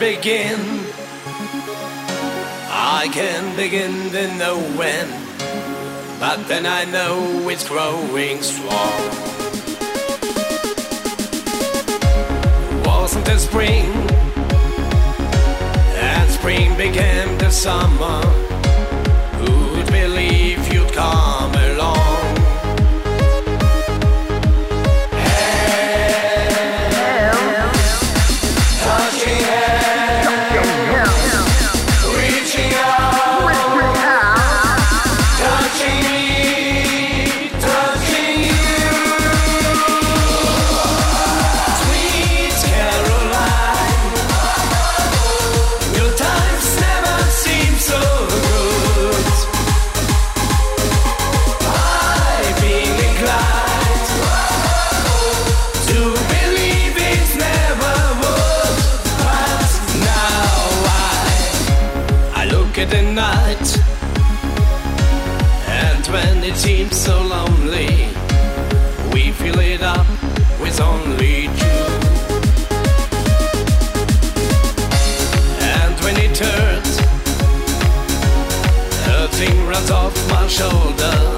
begin. I can begin to know when, but then I know it's growing strong. Wasn't the spring, and spring became the summer. Who'd believe you'd come along? At the night, and when it seems so lonely, we fill it up with only you. And when it turns, a thing runs off my shoulder.